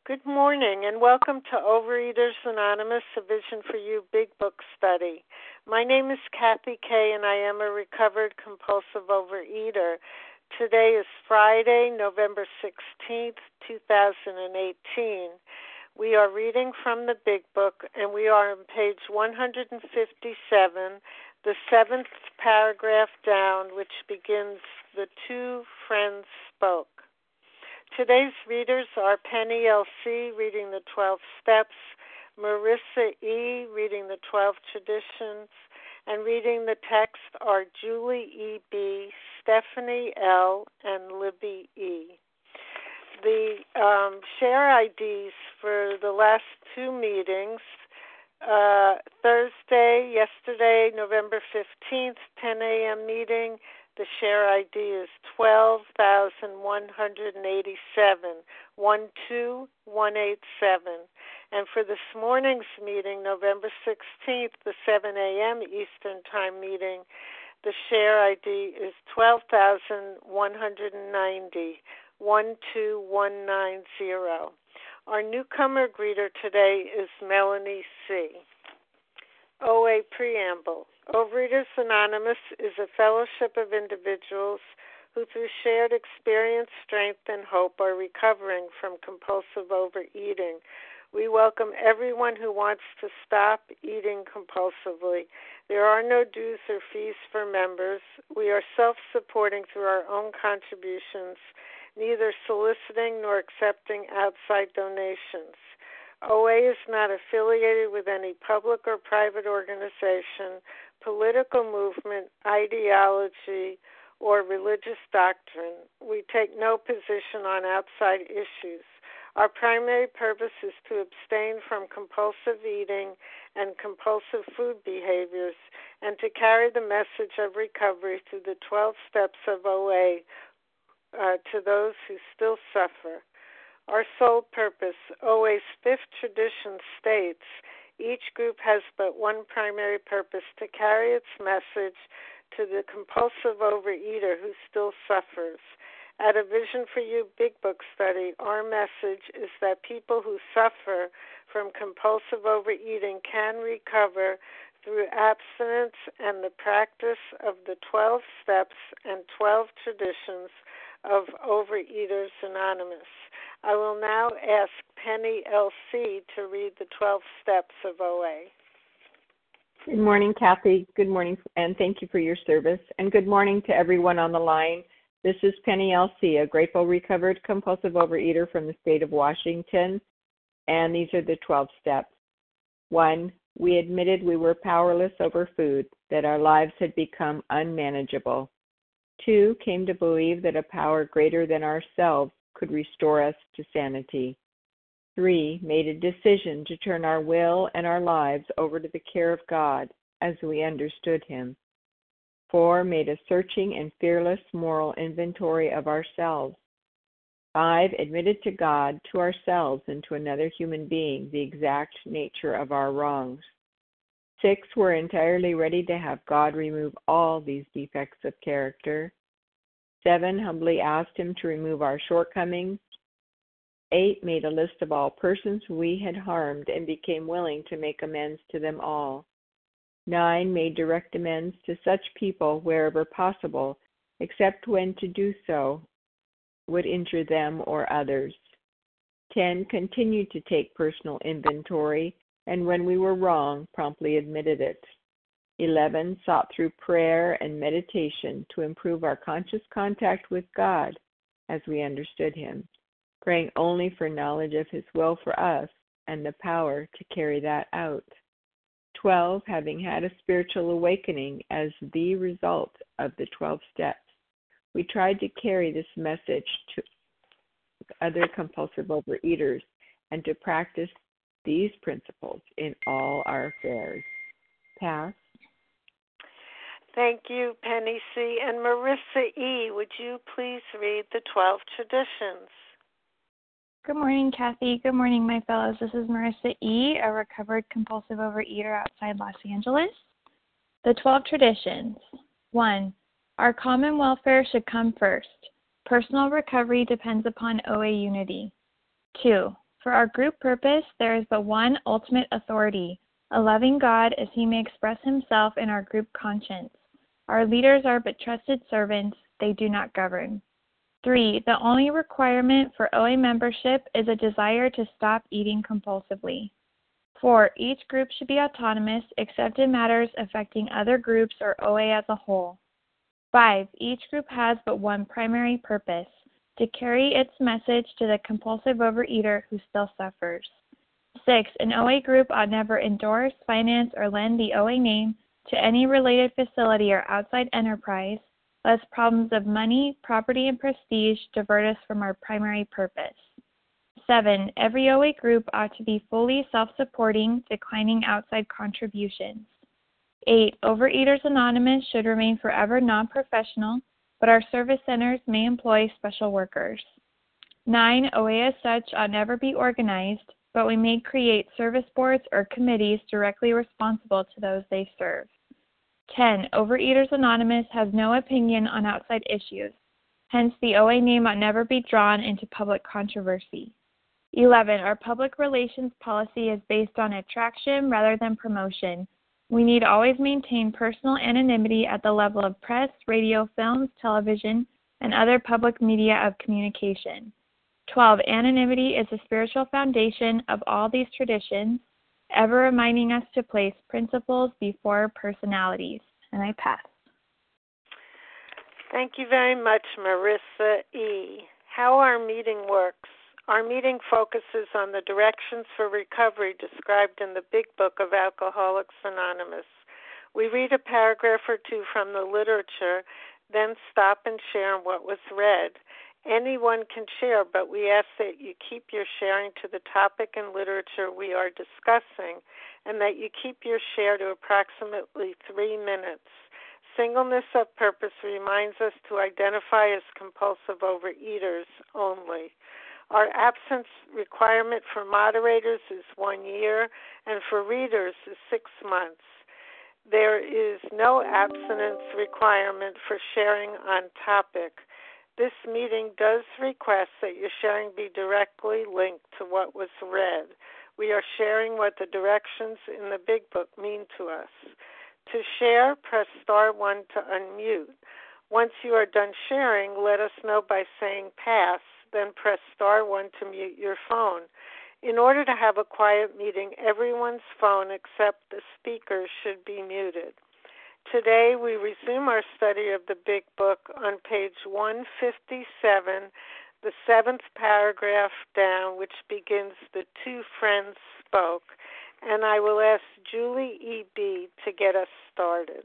Good morning and welcome to Overeaters Anonymous, a Vision for You Big Book Study. My name is Kathy Kay and I am a recovered compulsive overeater. Today is Friday, November 16th, 2018. We are reading from the Big Book and we are on page 157, the seventh paragraph down, which begins, "The two friends spoke." Today's readers are Penny L.C. reading the 12 Steps, Marissa E. reading the 12 Traditions, and reading the text are Julie E.B., Stephanie L., and Libby E. The share IDs for the last two meetings, Thursday, yesterday, November 15th, 10 a.m. meeting, the share ID is 12,187, 12187. And for this morning's meeting, November 16th, the 7 a.m. Eastern Time meeting, the share ID is 12,190, 12190. Our newcomer greeter today is Melanie C. OA Preamble. Overeaters Anonymous is a fellowship of individuals who through shared experience, strength, and hope are recovering from compulsive overeating. We welcome everyone who wants to stop eating compulsively. There are no dues or fees for members. We are self-supporting through our own contributions, neither soliciting nor accepting outside donations. OA is not affiliated with any public or private organization, political movement, ideology, or religious doctrine. We take no position on outside issues. Our primary purpose is to abstain from compulsive eating and compulsive food behaviors and to carry the message of recovery through the 12 steps of OA to those who still suffer. Our sole purpose, OA's fifth tradition states, each group has but one primary purpose, to carry its message to the compulsive overeater who still suffers. At a Vision for You Big Book Study, our message is that people who suffer from compulsive overeating can recover through abstinence and the practice of the 12 steps and 12 traditions of Overeaters Anonymous. I will now ask Penny L.C. to read the 12 steps of OA. Good morning, Kathy. Good morning, and thank you for your service. And good morning to everyone on the line. This is Penny L.C., a grateful, recovered, compulsive overeater from the state of Washington. And these are the 12 steps. 1, we admitted we were powerless over food, that our lives had become unmanageable. 2, came to believe that a power greater than ourselves could restore us to sanity. 3, made a decision to turn our will and our lives over to the care of God as we understood Him. 4, made a searching and fearless moral inventory of ourselves. 5, admitted to God, to ourselves, and to another human being the exact nature of our wrongs. 6, were entirely ready to have God remove all these defects of character. 7, humbly asked Him to remove our shortcomings. 8, made a list of all persons we had harmed and became willing to make amends to them all. 9, made direct amends to such people wherever possible, except when to do so would injure them or others. 10, continued to take personal inventory, and when we were wrong, promptly admitted it. 11, sought through prayer and meditation to improve our conscious contact with God as we understood Him, praying only for knowledge of His will for us and the power to carry that out. 12, having had a spiritual awakening as the result of the 12 steps, we tried to carry this message to other compulsive overeaters and to practice these principles in all our affairs. Pass. Thank you, Penny C. And Marissa E., would you please read the 12 traditions? Good morning, Kathy. Good morning, my fellows. This is Marissa E., a recovered compulsive overeater outside Los Angeles. The 12 traditions. 1, our common welfare should come first. Personal recovery depends upon OA unity. 2, For our group purpose, there is but one ultimate authority, a loving God as he may express himself in our group conscience. Our leaders are but trusted servants, they do not govern. 3. The only requirement for OA membership is a desire to stop eating compulsively. 4. Each group should be autonomous except in matters affecting other groups or OA as a whole. 5. Each group has but one primary purpose, to carry its message to the compulsive overeater who still suffers. 6. An OA group ought never endorse, finance, or lend the OA name to any related facility or outside enterprise, lest problems of money, property, and prestige divert us from our primary purpose. 7. Every OA group ought to be fully self-supporting, declining outside contributions. 8. Overeaters Anonymous should remain forever non-professional, but our service centers may employ special workers. 9. OA as such ought never be organized, but we may create service boards or committees directly responsible to those they serve. 10. Overeaters Anonymous has no opinion on outside issues. Hence, the OA name ought never be drawn into public controversy. 11. Our public relations policy is based on attraction rather than promotion. We need always maintain personal anonymity at the level of press, radio, films, television, and other public media of communication. 12. Anonymity is the spiritual foundation of all these traditions, ever reminding us to place principles before personalities. And I pass. Thank you very much, Marissa E. How our meeting works. Our meeting focuses on the directions for recovery described in the Big Book of Alcoholics Anonymous. We read a paragraph or two from the literature, then stop and share what was read. Anyone can share, but we ask that you keep your sharing to the topic and literature we are discussing, and that you keep your share to approximately 3 minutes. Singleness of purpose reminds us to identify as compulsive overeaters only. Our absence requirement for moderators is 1 year, and for readers is 6 months. There is no abstinence requirement for sharing on topic. This meeting does request that your sharing be directly linked to what was read. We are sharing what the directions in the Big Book mean to us. To share, press star 1 to unmute. Once you are done sharing, let us know by saying pass, then press star 1 to mute your phone. In order to have a quiet meeting, everyone's phone except the speaker should be muted. Today, we resume our study of the Big Book on page 157, the 7th paragraph down, which begins, "The two friends spoke," and I will ask Julie E.B. to get us started.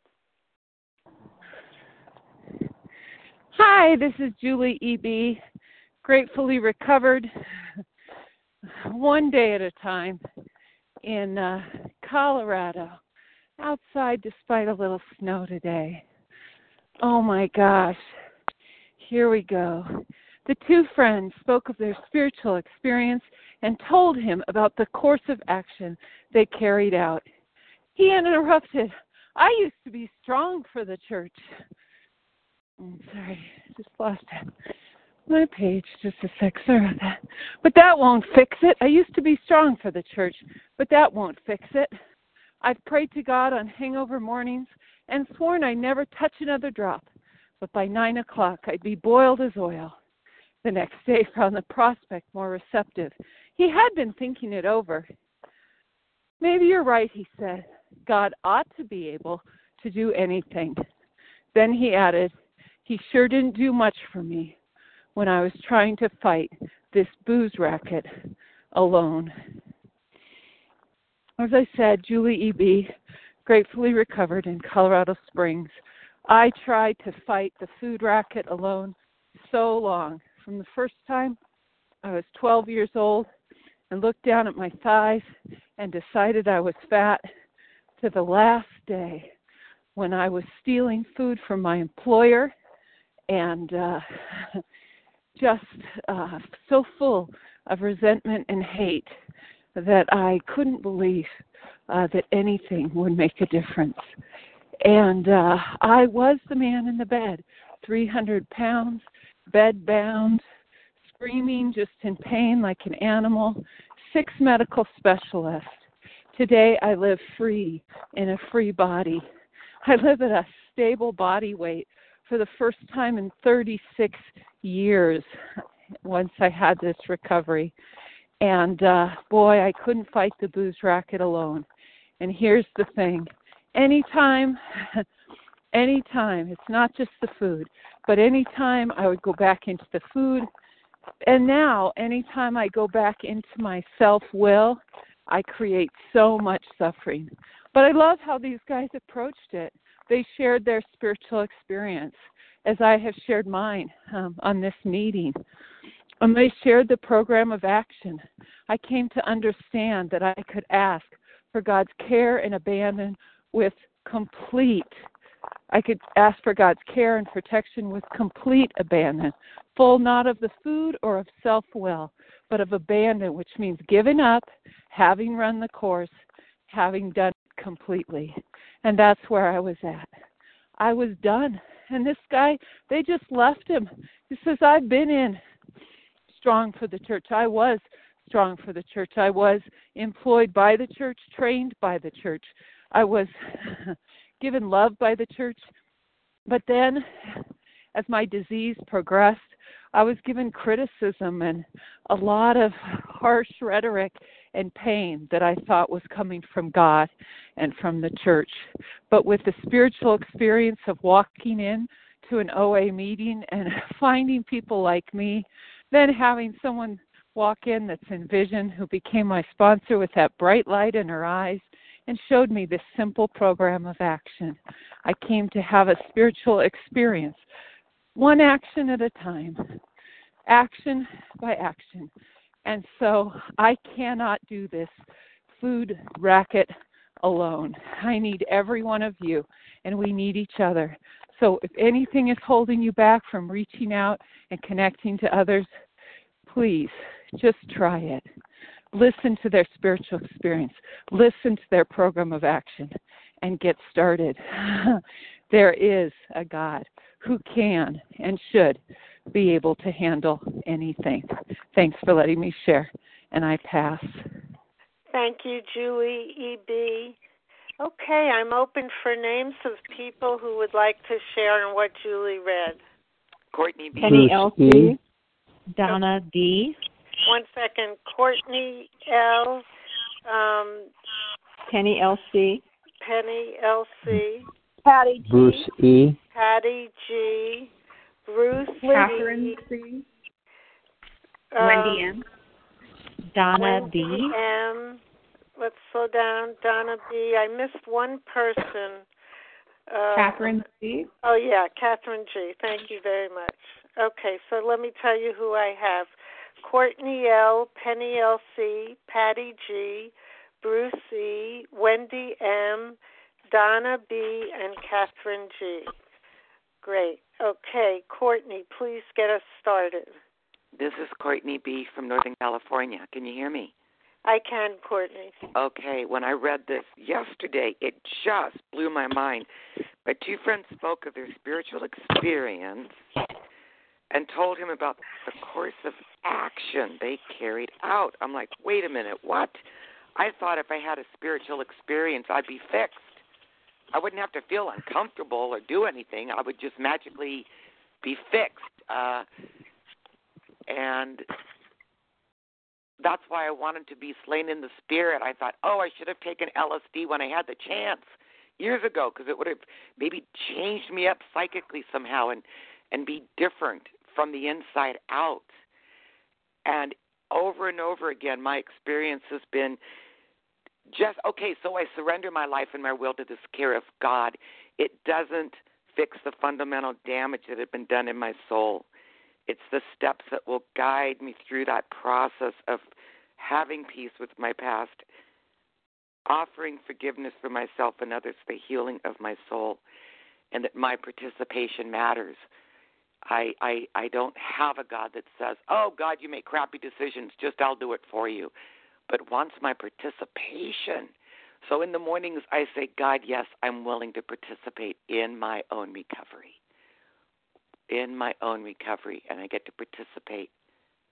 Hi, this is Julie E.B., gratefully recovered, one day at a time, in Colorado. Outside despite a little snow today. Oh my gosh. Here we go. The two friends spoke of their spiritual experience and told him about the course of action they carried out. He interrupted. "I used to be strong for the church." I'm sorry, I just lost my page just a sec. Sorry about that. "But that won't fix it. I used to be strong for the church, but that won't fix it. I've prayed to God on hangover mornings and sworn I'd never touch another drop, but by 9 o'clock I'd be boiled as oil." The next day found the prospect more receptive. He had been thinking it over. "Maybe you're right," he said. "God ought to be able to do anything." Then he added, "He sure didn't do much for me when I was trying to fight this booze racket alone." As I said, Julie E.B., gratefully recovered in Colorado Springs. I tried to fight the food racket alone so long. From the first time I was 12 years old and looked down at my thighs and decided I was fat, to the last day when I was stealing food from my employer and just so full of resentment and hate that I couldn't believe that anything would make a difference. And I was the man in the bed, 300 pounds, bed-bound, screaming, just in pain like an animal, 6 medical specialists. Today I live free in a free body. I live at a stable body weight for the first time in 36 years once I had this recovery. And boy, I couldn't fight the booze racket alone. And here's the thing. Anytime, it's not just the food, but anytime I would go back into the food, and now anytime I go back into my self-will, I create so much suffering. But I love how these guys approached it. They shared their spiritual experience, as I have shared mine on this meeting. And they shared the program of action. I came to understand that I could ask for God's care and abandon with I could ask for God's care and protection with complete abandon, full not of the food or of self-will, but of abandon, which means giving up, having run the course, having done it completely. And that's where I was at. I was done. And this guy, they just left him. He says, I've been in strong for the church. I was strong for the church. I was employed by the church, trained by the church. I was given love by the church. But then, as my disease progressed, I was given criticism and a lot of harsh rhetoric and pain that I thought was coming from God and from the church. But with the spiritual experience of walking in to an OA meeting and finding people like me, then having someone walk in that's in vision, who became my sponsor with that bright light in her eyes and showed me this simple program of action, I came to have a spiritual experience, one action at a time, action by action. And so I cannot do this food racket alone. I need every one of you, and we need each other. So if anything is holding you back from reaching out and connecting to others, please just try it. Listen to their spiritual experience. Listen to their program of action and get started. There is a God who can and should be able to handle anything. Thanks for letting me share, and I pass. Thank you, Julie E.B. Okay, I'm open for names of people who would like to share on what Julie read. Courtney B. Penny L.C. Donna D. 1 second. Courtney L. Penny L.C. Penny L.C. Patty G. Bruce E. Patty G. Bruce Catherine C. Wendy M. Donna Wendy B. M. Let's slow down. Donna B. I missed one person. Catherine C. Oh, yeah, Catherine G. Thank you very much. Okay, so let me tell you who I have. Courtney L., Penny L.C., Patty G., Bruce E., Wendy M., Donna B., and Catherine G. Great. Okay, Courtney, please get us started. This is Courtney B. from Northern California. Can you hear me? I can, Courtney. Okay, when I read this yesterday, it just blew my mind. My two friends spoke of their spiritual experience and told him about the course of action they carried out. I'm like, wait a minute, what? I thought if I had a spiritual experience, I'd be fixed. I wouldn't have to feel uncomfortable or do anything. I would just magically be fixed. And that's why I wanted to be slain in the spirit. I thought, I should have taken LSD when I had the chance years ago, because it would have maybe changed me up psychically somehow and be different from the inside out. And over again, my experience has been just, so I surrender my life and my will to this care of God. It doesn't fix the fundamental damage that had been done in my soul. It's the steps that will guide me through that process of having peace with my past, offering forgiveness for myself and others, the healing of my soul, and that my participation matters. I don't have a God that says, God, you make crappy decisions, just I'll do it for you, but wants my participation. So in the mornings I say, God, yes, I'm willing to participate in my own recovery. And I get to participate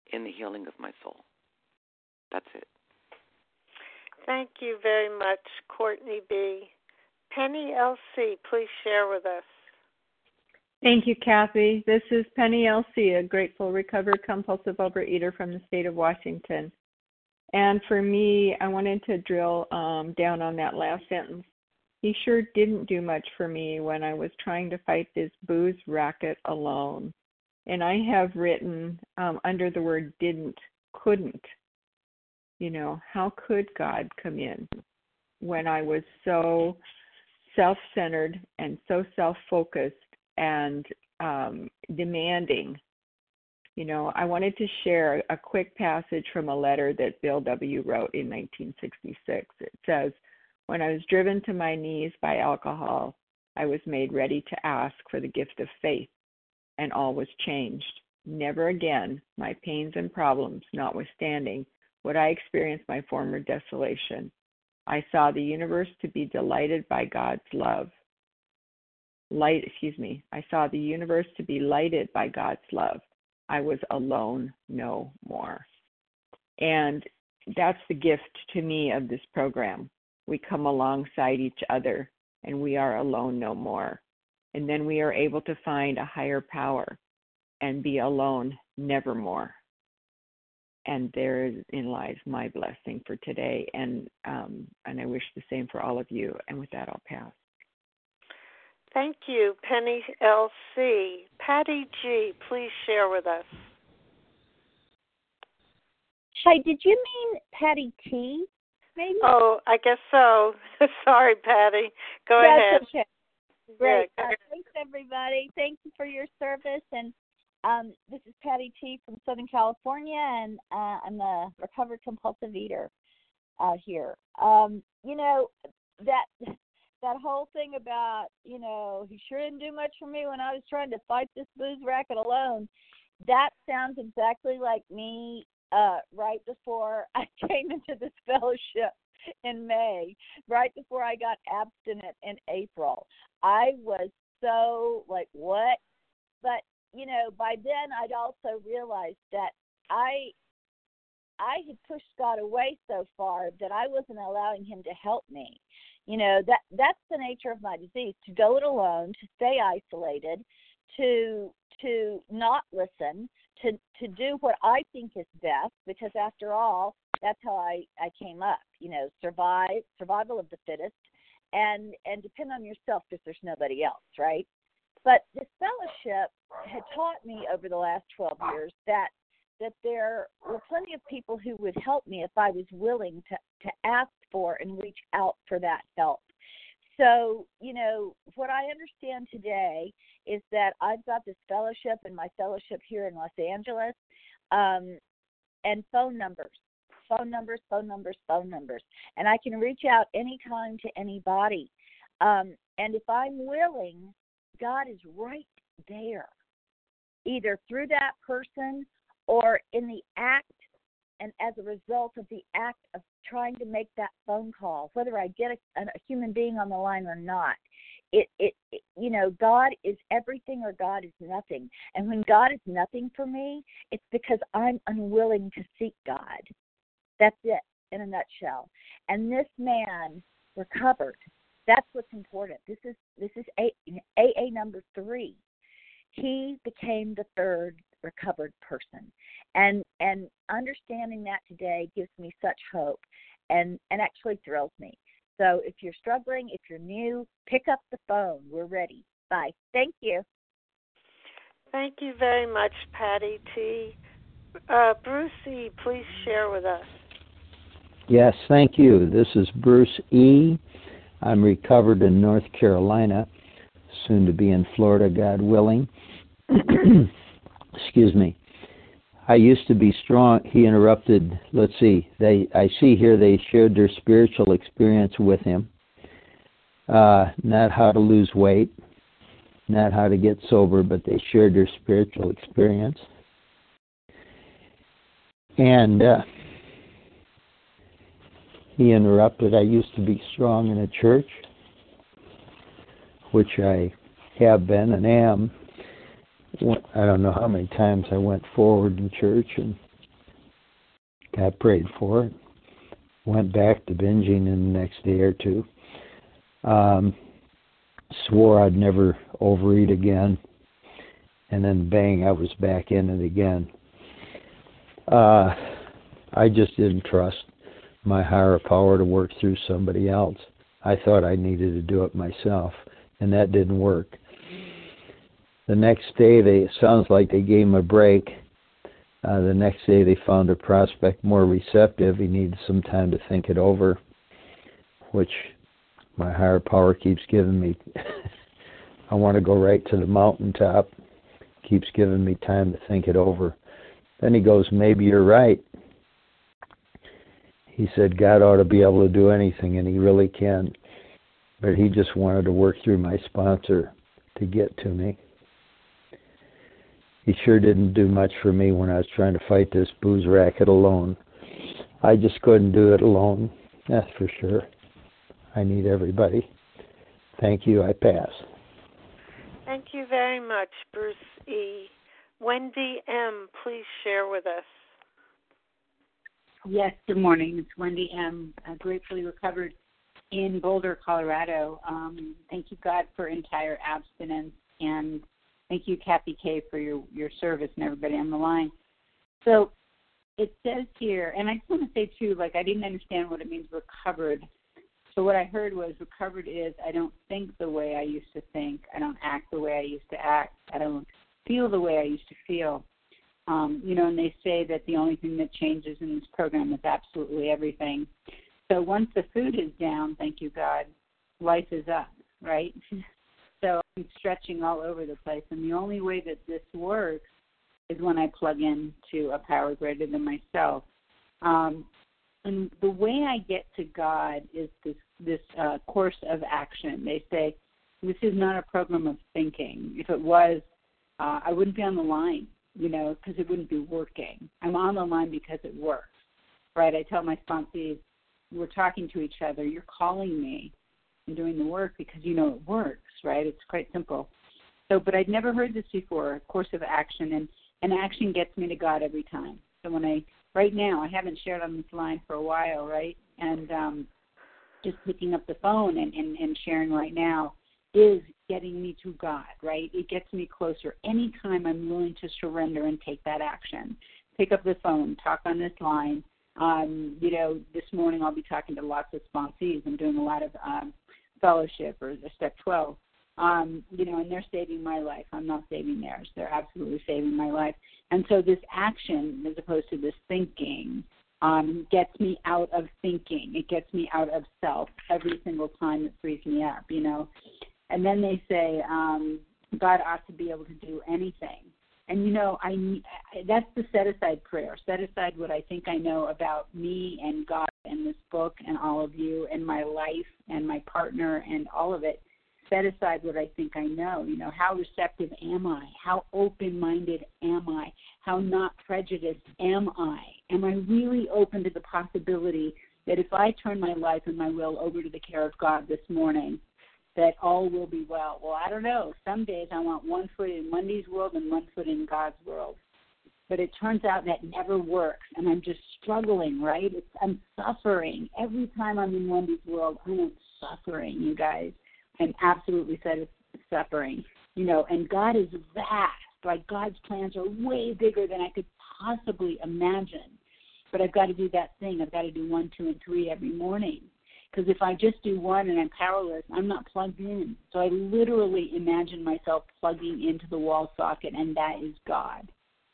in the healing of my soul. That's it. Thank you very much, Courtney B. Penny L.C., please share with us. Thank you, Kathy. This is Penny L.C., a grateful, recovered, compulsive overeater from the state of Washington. And for me, I wanted to drill down on that last sentence. He sure didn't do much for me when I was trying to fight this booze racket alone. And I have written under the word didn't, couldn't. You know, how could God come in when I was so self-centered and so self-focused and demanding? You know, I wanted to share a quick passage from a letter that Bill W. wrote in 1966. It says, "When I was driven to my knees by alcohol, I was made ready to ask for the gift of faith, and all was changed. Never again, my pains and problems notwithstanding, would I experience my former desolation. I saw the universe to be delighted by God's love. I saw the universe to be lighted by God's love. I was alone no more." And that's the gift to me of this program. We come alongside each other and we are alone no more. And then we are able to find a higher power and be alone nevermore. And therein lies my blessing for today. And I wish the same for all of you. And with that, I'll pass. Thank you, Penny L.C. Patty G., please share with us. Hi, did you mean Patty T, maybe? Oh, I guess so. Sorry, Patty. Go ahead. That's okay. Great. Yeah, thanks, everybody. Thank you for your service. And this is Patty T. from Southern California, and I'm a recovered compulsive eater here. You know, that whole thing about, you know, he sure didn't do much for me when I was trying to fight this booze racket alone, that sounds exactly like me right before I came into this fellowship in May, right before I got abstinent in April. I was so like, what? But, you know, by then I'd also realized that I had pushed God away so far that I wasn't allowing him to help me. You know, that's the nature of my disease, to go it alone, to stay isolated, to not listen, to do what I think is best, because after all, that's how I came up, you know, survival of the fittest, and depend on yourself because there's nobody else, right? But this fellowship had taught me over the last 12 years that there were plenty of people who would help me if I was willing to ask for and reach out for that help. So, you know, what I understand today is that I've got this fellowship and my fellowship here in Los Angeles, and phone numbers. And I can reach out anytime to anybody. And if I'm willing, God is right there, either through that person or in the act, and as a result of the act of trying to make that phone call, whether I get a human being on the line or not. It you know, God is everything or God is nothing. And when God is nothing for me, it's because I'm unwilling to seek God. That's it in a nutshell. And this man recovered. That's what's important. This is AA number 3. He became the third recovered person. And understanding that today gives me such hope and actually thrills me. So if you're struggling, if you're new, pick up the phone. We're ready. Bye. Thank you. Thank you very much, Patty T. Bruce E., please share with us. Yes, thank you. This is Bruce E. I'm recovered in North Carolina, soon to be in Florida, God willing. Excuse me. I used to be strong. He interrupted. Let's see. I see here they shared their spiritual experience with him. Not how to lose weight, not how to get sober, but they shared their spiritual experience. And he interrupted. I used to be strong in a church, which I have been and am. I don't know how many times I went forward in church and got prayed for, went back to binging in the next day or two. Swore I'd never overeat again, and then bang, I was back in it again. I just didn't trust my higher power to work through somebody else. I thought I needed to do it myself, and that didn't work. The next day, it sounds like they gave him a break. The next day, they found a prospect more receptive. He needed some time to think it over, which my higher power keeps giving me. I want to go right to the mountaintop. Keeps giving me time to think it over. Then he goes, maybe you're right. He said God ought to be able to do anything, and he really can. But he just wanted to work through my sponsor to get to me. He sure didn't do much for me when I was trying to fight this booze racket alone. I just couldn't do it alone, that's for sure. I need everybody. Thank you, I pass. Thank you very much, Bruce E. Wendy M., please share with us. Yes, good morning. It's Wendy M., gratefully recovered in Boulder, Colorado. Thank you, God, for entire abstinence, and thank you, Kathy K., for your service and everybody on the line. So it says here, and I just want to say, too, like I didn't understand what it means recovered. So what I heard was recovered is I don't think the way I used to think. I don't act the way I used to act. I don't feel the way I used to feel. And they say that the only thing that changes in this program is absolutely everything. So once the food is down, thank you, God, life is up, right? So I'm stretching all over the place. And the only way that this works is when I plug into a power greater than myself. And the way I get to God is this course of action. They say this is not a program of thinking. If it was, I wouldn't be on the line, because it wouldn't be working. I'm on the line because it works, right? I tell my sponsees, we're talking to each other. You're calling me and doing the work because it works, right? It's quite simple. So, but I'd never heard this before, a course of action, and action gets me to God every time. So right now, I haven't shared on this line for a while, right? And just picking up the phone and sharing right now is getting me to God, right? It gets me closer. Anytime I'm willing to surrender and take that action, pick up the phone, talk on this line. This morning I'll be talking to lots of sponsees. I'm doing a lot of fellowship or Step 12. And they're saving my life. I'm not saving theirs. They're absolutely saving my life. And so this action, as opposed to this thinking, gets me out of thinking. It gets me out of self every single time. It frees me up, And then they say God ought to be able to do anything. And, that's the set-aside prayer. Set aside what I think I know about me and God and this book and all of you and my life and my partner and all of it. Set aside what I think I know. How receptive am I? How open-minded am I? How not prejudiced am I? Am I really open to the possibility that if I turn my life and my will over to the care of God this morning, that all will be well? Well, I don't know. Some days I want one foot in Wendy's world and one foot in God's world. But it turns out that never works, and I'm just struggling, right? I'm suffering. Every time I'm in Wendy's world, I'm suffering, you guys. I'm absolutely suffering, and God is vast. Like God's plans are way bigger than I could possibly imagine. But I've got to do that thing. I've got to do 1, 2, and 3 every morning. Because if I just do one and I'm powerless, I'm not plugged in. So I literally imagine myself plugging into the wall socket, and that is God.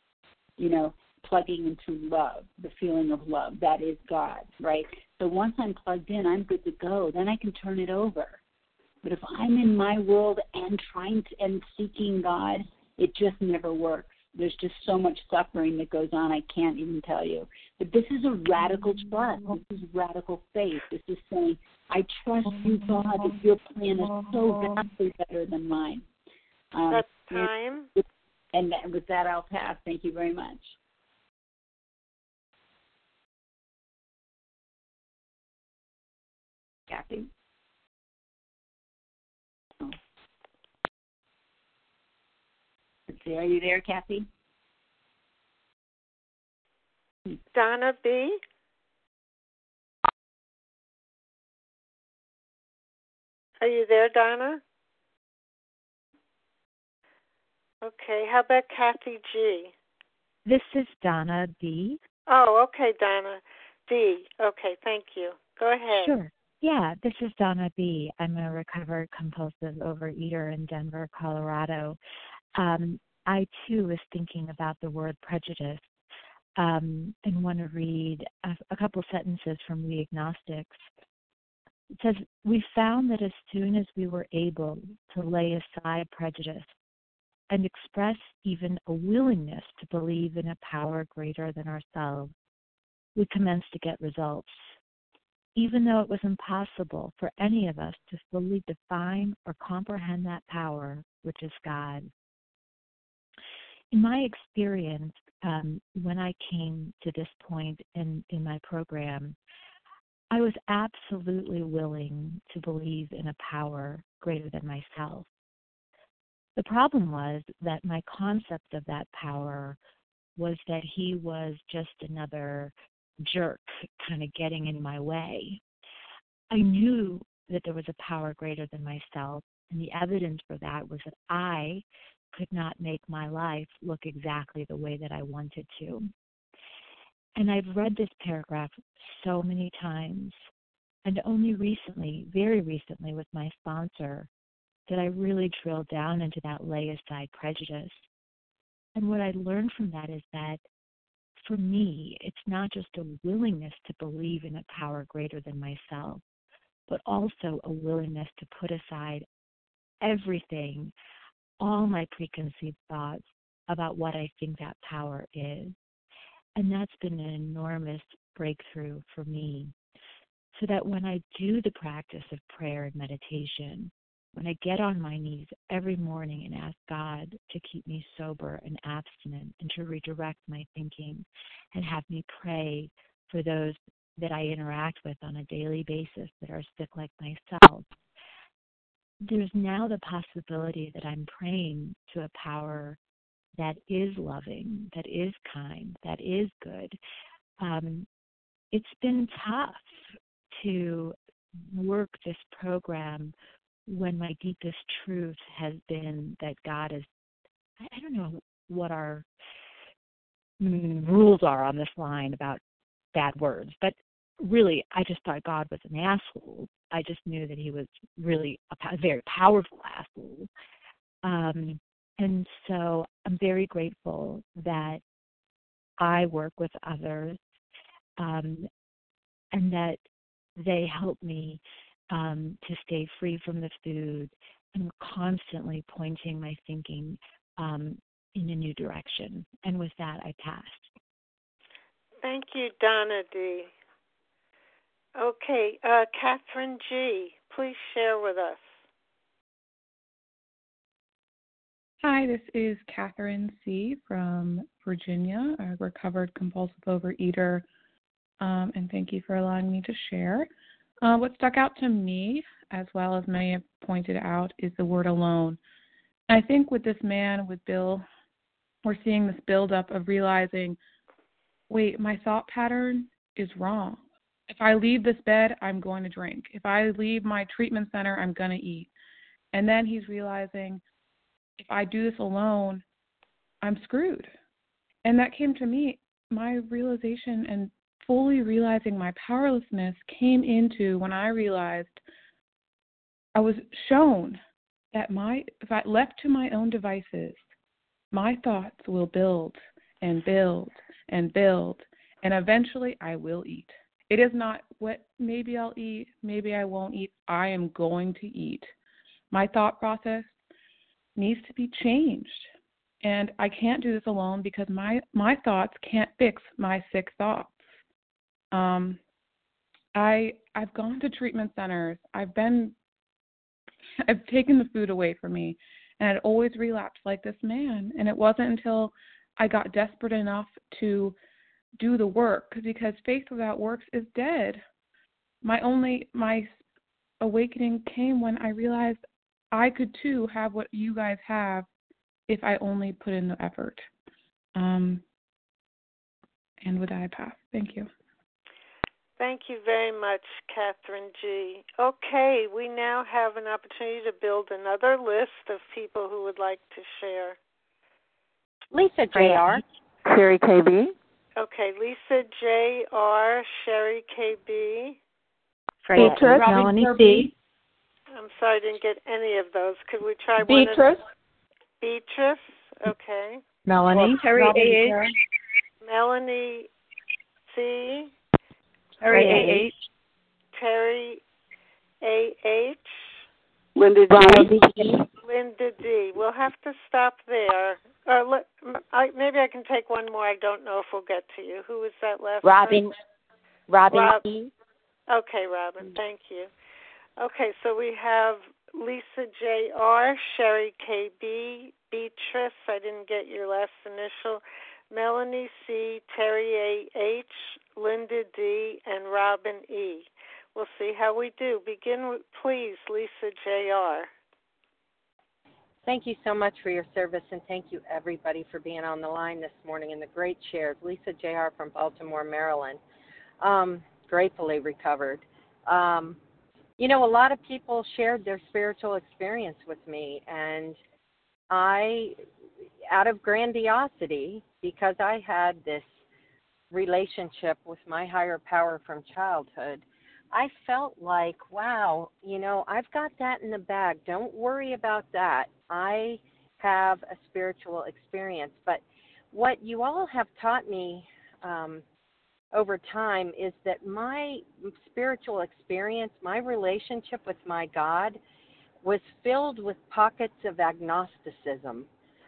Plugging into love, the feeling of love. That is God, right? So once I'm plugged in, I'm good to go. Then I can turn it over. But if I'm in my world and trying to and seeking God, it just never works. There's just so much suffering that goes on, I can't even tell you. But this is a radical trust. This is radical faith. This is saying, I trust you, God, that your plan is so vastly better than mine. That's time. And with that, I'll pass. Thank you very much. Kathy? Let's see, are you there, Kathy? Donna B. Are you there, Donna? Okay, how about Kathy G? This is Donna B. Oh, okay, Donna D. Okay, thank you. Go ahead. Sure. Yeah, this is Donna B. I'm a recovered compulsive overeater in Denver, Colorado. I, too, was thinking about the word prejudice and want to read a couple sentences from The Agnostics. It says, "We found that as soon as we were able to lay aside prejudice and express even a willingness to believe in a power greater than ourselves, we commenced to get results, even though it was impossible for any of us to fully define or comprehend that power, which is God." In my experience, when I came to this point in my program, I was absolutely willing to believe in a power greater than myself. The problem was that my concept of that power was that he was just another jerk kind of getting in my way. I knew that there was a power greater than myself, and the evidence for that was that I could not make my life look exactly the way that I wanted to. And I've read this paragraph so many times, and only recently, very recently with my sponsor, did I really drill down into that lay aside prejudice. And what I learned from that is that for me, it's not just a willingness to believe in a power greater than myself, but also a willingness to put aside everything, all my preconceived thoughts about what I think that power is. And that's been an enormous breakthrough for me. So that when I do the practice of prayer and meditation, when I get on my knees every morning and ask God to keep me sober and abstinent and to redirect my thinking and have me pray for those that I interact with on a daily basis that are sick like myself, there's now the possibility that I'm praying to a power that is loving, that is kind, that is good. It's been tough to work this program when my deepest truth has been that God is, I don't know what our rules are on this line about bad words, but really I just thought God was an asshole. I just knew that he was really a very powerful asshole. And so I'm very grateful that I work with others and that they help me to stay free from the food and constantly pointing my thinking in a new direction. And with that, I passed. Thank you, Donna D. Okay, Catherine G., please share with us. Hi, this is Catherine C. from Virginia, a recovered compulsive overeater, and thank you for allowing me to share. What stuck out to me, as well as many have pointed out, is the word alone. I think with this man, with Bill, we're seeing this buildup of realizing, wait, my thought pattern is wrong. If I leave this bed, I'm going to drink. If I leave my treatment center, I'm going to eat. And then he's realizing, if I do this alone, I'm screwed. And that came to me, my realization and fully realizing my powerlessness came into when I realized I was shown that if I left to my own devices, my thoughts will build and build and build, and eventually I will eat. It is not what maybe I'll eat, maybe I won't eat. I am going to eat. My thought process needs to be changed. And I can't do this alone because my thoughts can't fix my sick thoughts. I've gone to treatment centers. I've taken the food away from me, and I'd always relapsed like this man. And it wasn't until I got desperate enough to do the work, because faith without works is dead. My awakening came when I realized I could too have what you guys have if I only put in the effort. And And with that, I pass. Thank you. Thank you very much, Catherine G. Okay, we now have an opportunity to build another list of people who would like to share. Lisa J.R. Sherry KB. Okay, Lisa J.R., Sherry KB. Beatrice. Melanie C. I'm sorry, I didn't get any of those. Could we try Beatrice. one? Beatrice. Okay. Melanie. Terry A.H. Melanie C. Terry A.H. Terry A.H. Linda D. Linda D. We'll have to stop there. Maybe I can take one more. I don't know if we'll get to you. Who was that last Robin. Robin E. Okay, Robin. Thank you. Okay, so we have Lisa J.R., Sherry K.B., Beatrice, I didn't get your last initial, Melanie C., Terry A.H., Linda D., and Robin E. We'll see how we do. Begin with, please, Lisa J.R. Thank you so much for your service, and thank you, everybody, for being on the line this morning and the great shares. Lisa J.R. from Baltimore, Maryland. Gratefully recovered. A lot of people shared their spiritual experience with me, and I, out of grandiosity, because I had this relationship with my higher power from childhood, I felt like, wow, I've got that in the bag. Don't worry about that. I have a spiritual experience. But what you all have taught me over time is that my spiritual experience, my relationship with my God, was filled with pockets of agnosticism.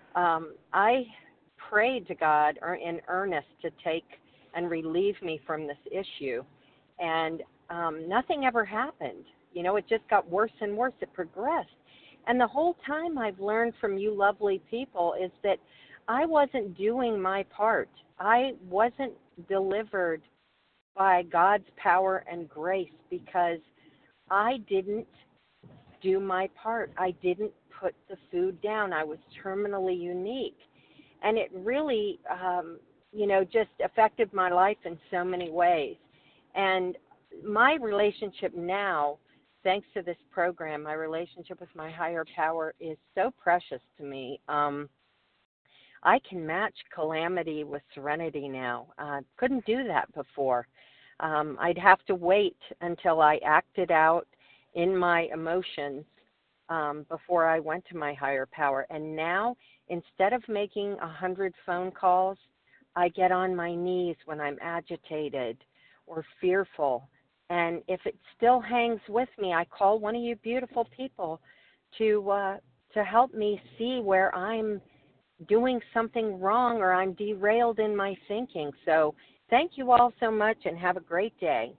I prayed to God in earnest to take and relieve me from this issue, and nothing ever happened. It just got worse and worse. It progressed. And the whole time I've learned from you lovely people is that I wasn't doing my part. I wasn't delivered by God's power and grace because I didn't do my part. I didn't put the food down. I was terminally unique. And it really, just affected my life in so many ways. And my relationship now, thanks to this program, my relationship with my higher power is so precious to me. I can match calamity with serenity now. Couldn't do that before. I'd have to wait until I acted out in my emotions before I went to my higher power. And now, instead of making 100 phone calls, I get on my knees when I'm agitated or fearful. And if it still hangs with me, I call one of you beautiful people to help me see where I'm doing something wrong or I'm derailed in my thinking. So thank you all so much and have a great day.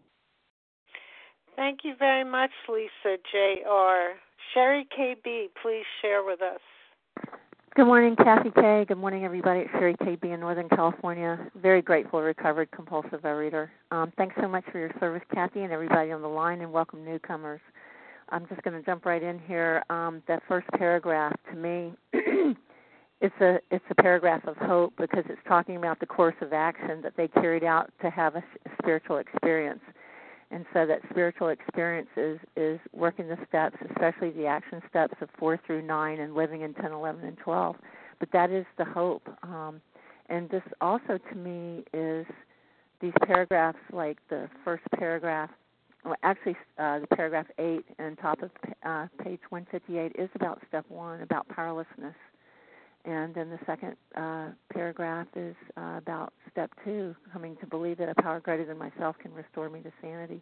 Thank you very much, Lisa J.R. Sherry K.B., please share with us. Good morning, Kathy K. Good morning, everybody. It's Sherry K.B. in Northern California. Very grateful, recovered compulsive overeater. Thanks so much for your service, Kathy, and everybody on the line, and welcome newcomers. I'm just going to jump right in here. That first paragraph, to me, it's a paragraph of hope because it's talking about the course of action that they carried out to have a spiritual experience. And so that spiritual experience is working the steps, especially the action steps of 4 through 9 and living in 10, 11, and 12. But that is the hope. And this also, to me, is these paragraphs, like the first paragraph, well, actually the paragraph 8 and top of page 158 is about step 1, about powerlessness. And then the second paragraph is about step 2, coming to believe that a power greater than myself can restore me to sanity.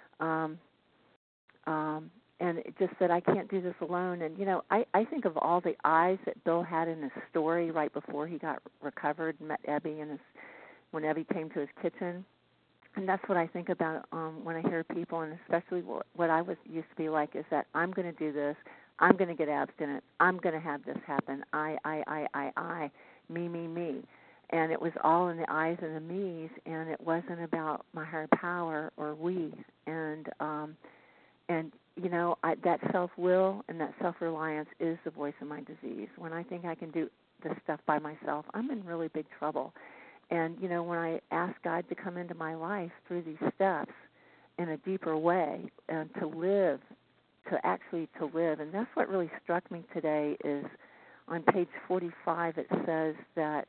And it just that I can't do this alone. And, I think of all the eyes that Bill had in his story right before he got recovered and met Ebby when Ebby came to his kitchen. And that's what I think about when I hear people, and especially what I used to be like, is that I'm going to do this. I'm going to get abstinent. I'm going to have this happen. I, me. And it was all in the I's and the me's, and it wasn't about my higher power or we. And that self-will and that self-reliance is the voice of my disease. When I think I can do this stuff by myself, I'm in really big trouble. And, you know, when I asked God to come into my life through these steps in a deeper way and to live, and that's what really struck me today is on page 45 it says that,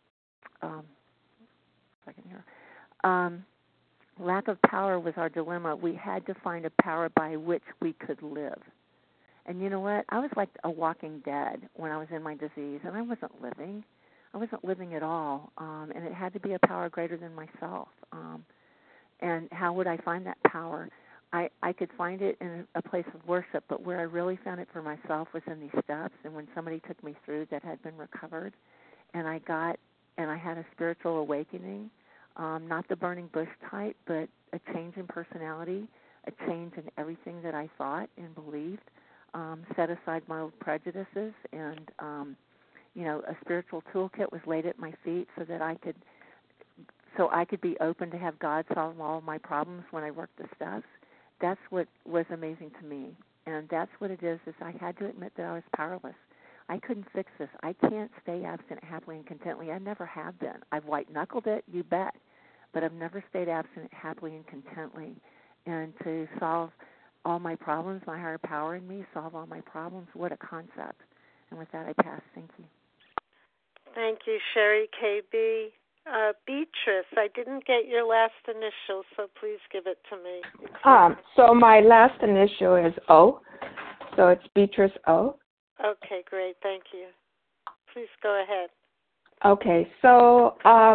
lack of power was our dilemma. We had to find a power by which we could live. And you know what? I was like a walking dead when I was in my disease, and I wasn't living. I wasn't living at all, and it had to be a power greater than myself. And how would I find that power? I could find it in a place of worship, but where I really found it for myself was in these steps, and when somebody took me through that had been recovered, and I had a spiritual awakening, not the burning bush type, but a change in personality, a change in everything that I thought and believed, set aside my old prejudices, and you know, a spiritual toolkit was laid at my feet so I could be open to have God solve all of my problems when I worked the steps. That's what was amazing to me, and that's what it is I had to admit that I was powerless. I couldn't fix this. I can't stay abstinent happily and contently. I never have been. I've white-knuckled it, you bet, but I've never stayed abstinent happily and contently. And to solve all my problems, my higher power in me, solve all my problems, what a concept. And with that, I pass. Thank you. Thank you, Sherry KB. Beatrice, I didn't get your last initial, so please give it to me. So my last initial is O, so it's Beatrice O. Okay, great. Thank you. Please go ahead. Okay, so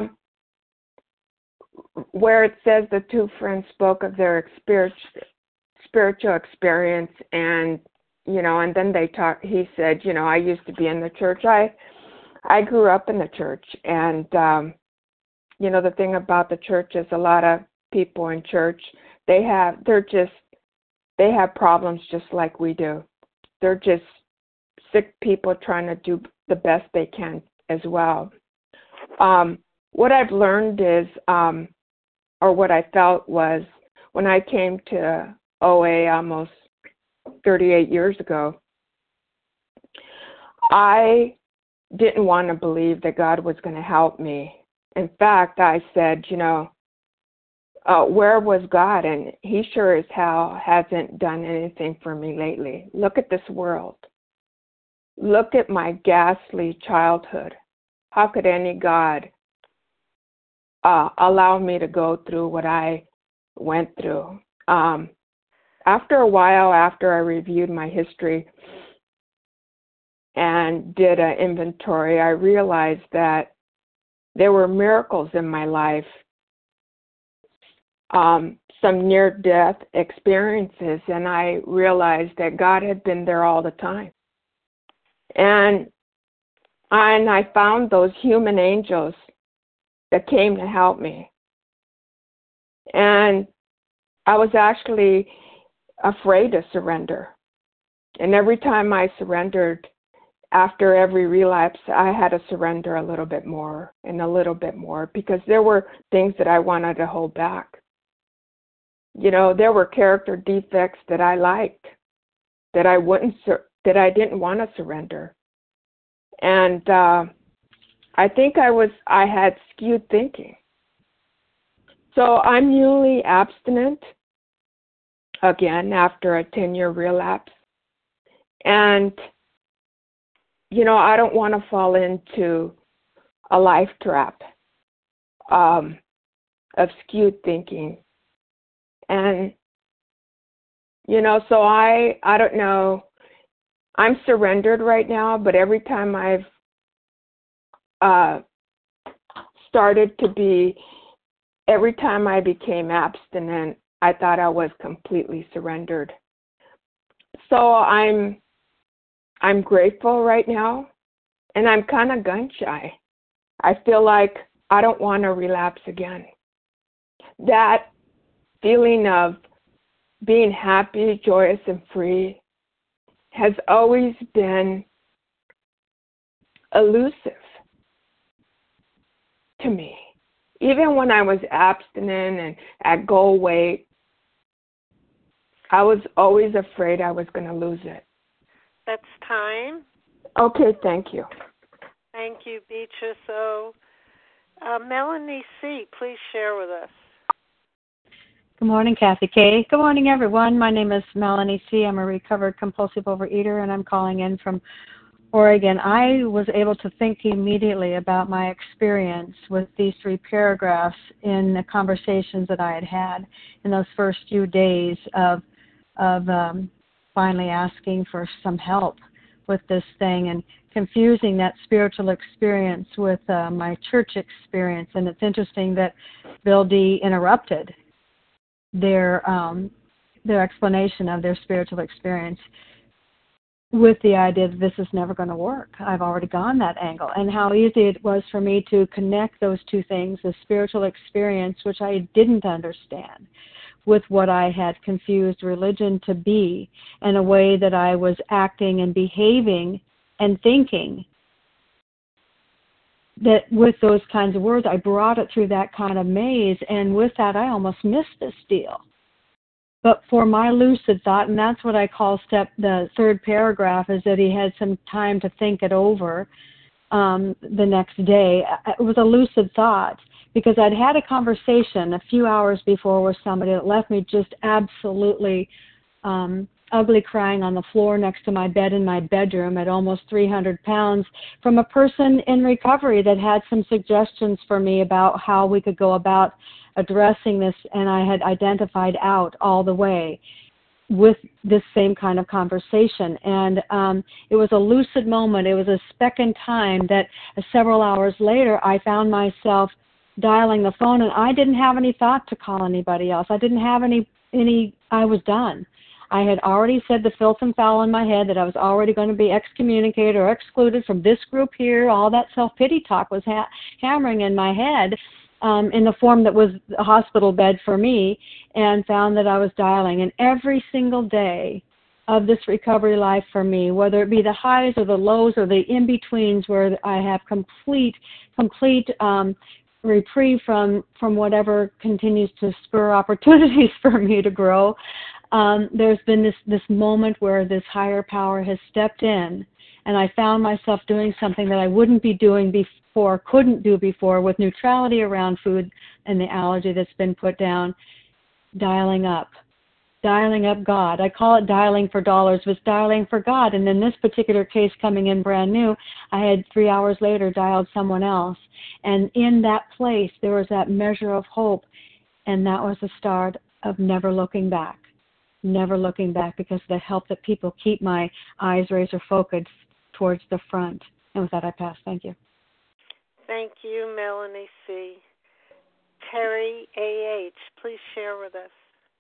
where it says the two friends spoke of their spiritual experience, and you know, and then he said, you know, I used to be in the church. I grew up in the church, and you know, the thing about the church is a lot of people in church, they have problems just like we do. They're just sick people trying to do the best they can as well. What I've learned is, or what I felt was, when I came to OA almost 38 years ago, I didn't want to believe that God was going to help me. In fact, I said, you know, where was God? And he sure as hell hasn't done anything for me lately. Look at this world. Look at my ghastly childhood. How could any God allow me to go through what I went through? After a while, after I reviewed my history and did an inventory, I realized that there were miracles in my life, some near-death experiences, and I realized that God had been there all the time. And I found those human angels that came to help me. And I was actually afraid to surrender. And every time I surrendered, after every relapse, I had to surrender a little bit more and a little bit more, because there were things that I wanted to hold back. You know, there were character defects that I liked, that I didn't want to surrender. And I think I had skewed thinking. So I'm newly abstinent again after a 10-year relapse. And you know, I don't want to fall into a life trap of skewed thinking. And, you know, so I don't know, I'm surrendered right now, but every time I've every time I became abstinent, I thought I was completely surrendered. So I'm grateful right now, and I'm kind of gun shy. I feel like I don't want to relapse again. That feeling of being happy, joyous, and free has always been elusive to me. Even when I was abstinent and at goal weight, I was always afraid I was going to lose it. That's time. Okay, thank you. Thank you, Beatrice O. Melanie C., please share with us. Good morning, Kathy K. Good morning, everyone. My name is Melanie C. I'm a recovered compulsive overeater, and I'm calling in from Oregon. I was able to think immediately about my experience with these 3 paragraphs in the conversations that I had had in those first few days of finally asking for some help with this thing and confusing that spiritual experience with my church experience. And it's interesting that Bill D. interrupted their explanation of their spiritual experience with the idea that this is never going to work. I've already gone that angle. And how easy it was for me to connect those 2 things, the spiritual experience, which I didn't understand, with what I had confused religion to be, and a way that I was acting and behaving and thinking. That with those kinds of words, I brought it through that kind of maze, and with that, I almost missed this deal. But for my lucid thought, and that's what I call the 3rd paragraph, is that he had some time to think it over the next day. It was a lucid thought because I'd had a conversation a few hours before with somebody that left me just absolutely ugly crying on the floor next to my bed in my bedroom at almost 300 pounds from a person in recovery that had some suggestions for me about how we could go about addressing this, and I had identified out all the way with this same kind of conversation. And it was a lucid moment. It was a speck in time that several hours later I found myself dialing the phone, and I didn't have any thought to call anybody else. I didn't have any I was done. I had already said the filth and foul in my head that I was already going to be excommunicated or excluded from this group here. All that self-pity talk was hammering in my head in the form that was a hospital bed for me, and found that I was dialing. And every single day of this recovery life for me, whether it be the highs or the lows or the in-betweens where I have complete reprieve from whatever continues to spur opportunities for me to grow, there's been this moment where this higher power has stepped in, and I found myself doing something that I wouldn't be doing before, couldn't do before, with neutrality around food and the allergy that's been put down, dialing up God. I call it dialing for dollars, but it's dialing for God. And in this particular case, coming in brand new, I had 3 hours later dialed someone else. And in that place, there was that measure of hope, and that was the start of never looking back, because of the help that people keep my eyes razor focused towards the front. And with that, I pass. Thank you. Thank you, Melanie C. Terry A.H., please share with us.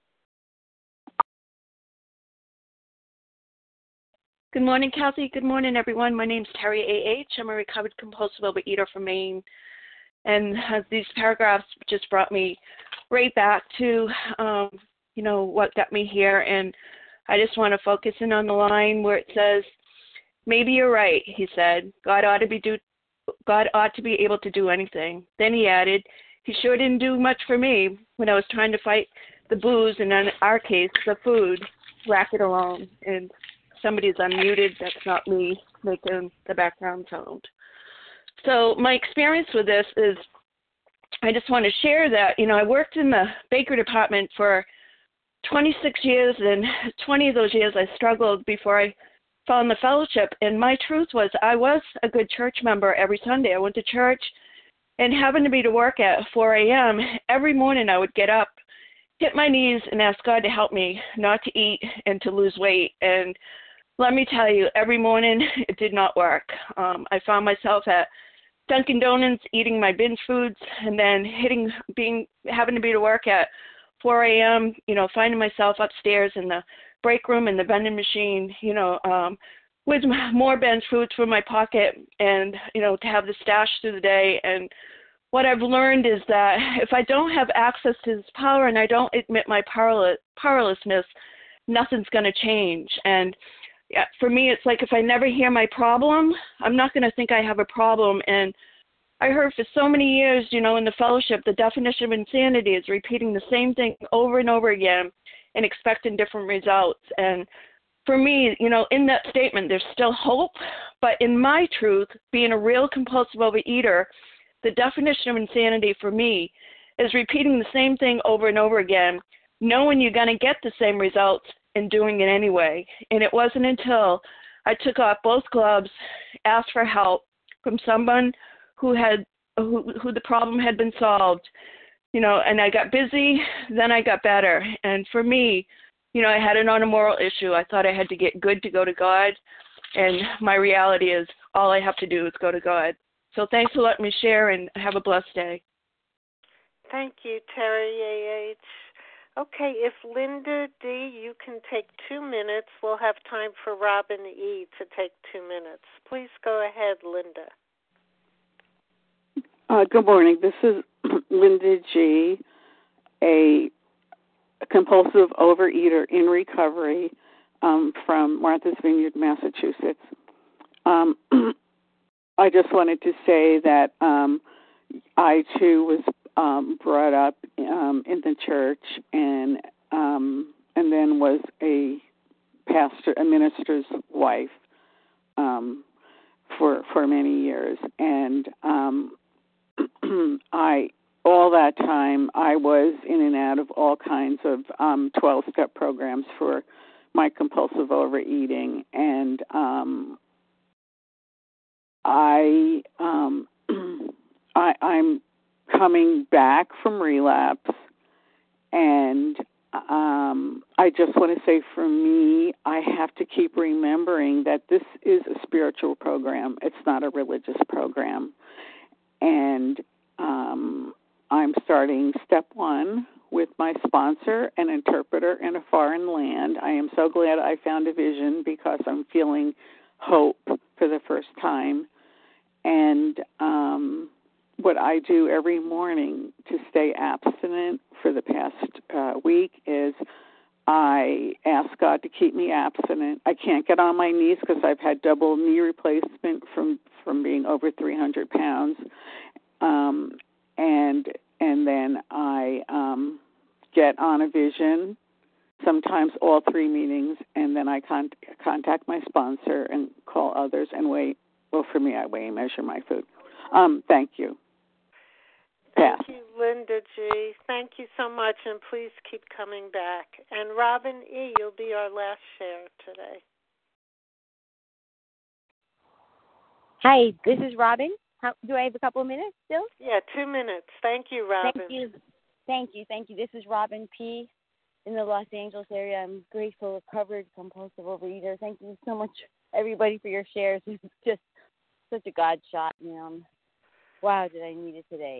Good morning, Kathy. Good morning, everyone. My name's Terry A.H. I'm a recovered compulsive overeater from Maine. And these paragraphs just brought me right back to, what got me here. And I just want to focus in on the line where it says, "Maybe you're right," he said. God ought to be able to do anything. Then he added, "He sure didn't do much for me when I was trying to fight the booze, and in our case, the food, racket alone." And somebody's unmuted. That's not me making the background sound. So my experience with this is, I just want to share that, I worked in the bakery department for 26 years, and 20 of those years I struggled before I found the fellowship. And my truth was, I was a good church member every Sunday. I went to church, and happened to be to work at 4 a.m. every morning I would get up, hit my knees, and ask God to help me not to eat and to lose weight. And let me tell you, every morning it did not work. I found myself at Dunkin' Donuts eating my binge foods, and then having to be to work at 4 a.m., finding myself upstairs in the break room and the vending machine, with more binge foods from my pocket, and, to have the stash through the day. And what I've learned is that if I don't have access to this power and I don't admit my powerlessness, nothing's going to change. And for me, it's like if I never hear my problem, I'm not going to think I have a problem. And I heard for so many years, in the fellowship, the definition of insanity is repeating the same thing over and over again and expecting different results. And for me, in that statement, there's still hope. But in my truth, being a real compulsive overeater, the definition of insanity for me is repeating the same thing over and over again, knowing you're going to get the same results and doing it anyway. And it wasn't until I took off both gloves, asked for help from someone who the problem had been solved, and I got busy, then I got better. And for me, I had it on a moral issue. I thought I had to get good to go to God, and my reality is all I have to do is go to God. So thanks for letting me share, and have a blessed day. Thank you, Terry A.H. Okay, if Linda D., you can take 2 minutes, we'll have time for Robin E. to take 2 minutes. Please go ahead, Linda. Good morning. This is Linda G., a compulsive overeater in recovery from Martha's Vineyard, Massachusetts. I just wanted to say that I, too, was brought up in the church and then was a minister's wife for many years. And all that time, I was in and out of all kinds of 12-step programs for my compulsive overeating, and I'm coming back from relapse, and I just want to say, for me, I have to keep remembering that this is a spiritual program. It's not a religious program. And I'm starting step 1 with my sponsor, an interpreter in a foreign land. I am so glad I found a vision, because I'm feeling hope for the first time. And what I do every morning to stay abstinent for the past week is I ask God to keep me abstinent. I can't get on my knees because I've had double knee replacement from being over 300 pounds. And then I get on a vision, sometimes all 3 meetings, and then I contact my sponsor and call others and weigh. Well, for me, I weigh and measure my food. Thank you. Pass. Thank you, Linda G. Thank you so much, and please keep coming back. And Robin E., you'll be our last share today. Hi, this is Robin. Do I have a couple of minutes still? Yeah, 2 minutes. Thank you, Robin. Thank you. This is Robin P. in the Los Angeles area. I'm grateful, recovered, compulsive overeater. Thank you so much, everybody, for your shares. It's just such a God shot. Wow, did I need it today.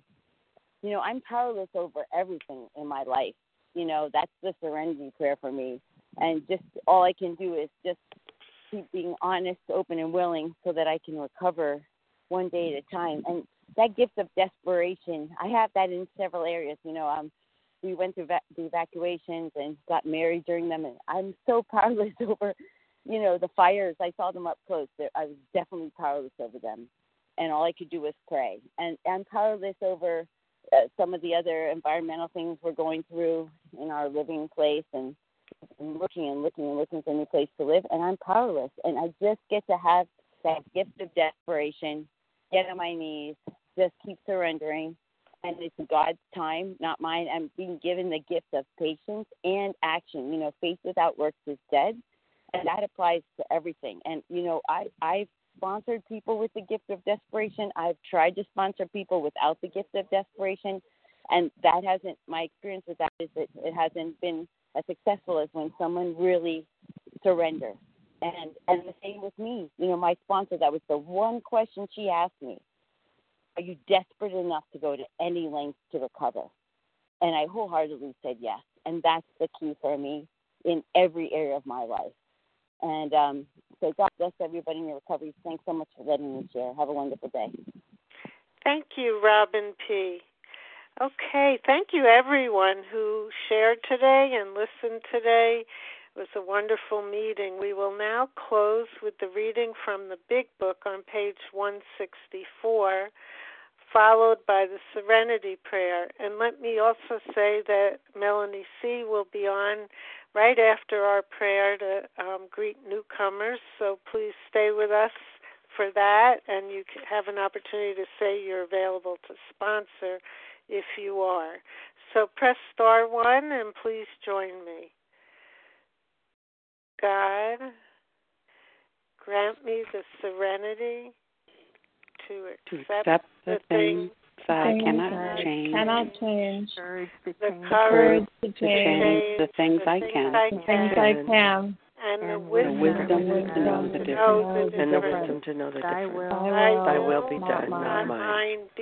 I'm powerless over everything in my life. That's the serenity prayer for me. And just all I can do is just keep being honest, open, and willing so that I can recover one day at a time. And that gift of desperation, I have that in several areas. We went through the evacuations and got married during them, and I'm so powerless over, the fires. I saw them up close. I was definitely powerless over them, and all I could do was pray. And I'm powerless over some of the other environmental things we're going through in our living place, and looking for a new place to live, and I'm powerless. And I just get to have that gift of desperation, get on my knees, just keep surrendering. And it's God's time, not mine. I'm being given the gift of patience and action. Faith without works is dead, and that applies to everything. And, I've sponsored people with the gift of desperation. I've tried to sponsor people without the gift of desperation, and my experience with that is that it hasn't been as successful as when someone really surrenders. And the same with me. My sponsor, that was the one question she asked me. Are you desperate enough to go to any length to recover? And I wholeheartedly said yes. And that's the key for me in every area of my life. And so God bless everybody in your recovery. Thanks so much for letting me share. Have a wonderful day. Thank you, Robin P. Okay, thank you, everyone who shared today and listened today. It was a wonderful meeting. We will now close with the reading from the Big Book on page 164, followed by the Serenity Prayer. And let me also say that Melanie C. will be on right after our prayer to greet newcomers, so please stay with us for that, and you have an opportunity to say you're available to sponsor if you are. So press star 1 and please join me. God, grant me the serenity to accept the things I cannot change. The courage to change the things I can. And the wisdom to know the difference. And the wisdom to know the difference. Thy will be done, not mine.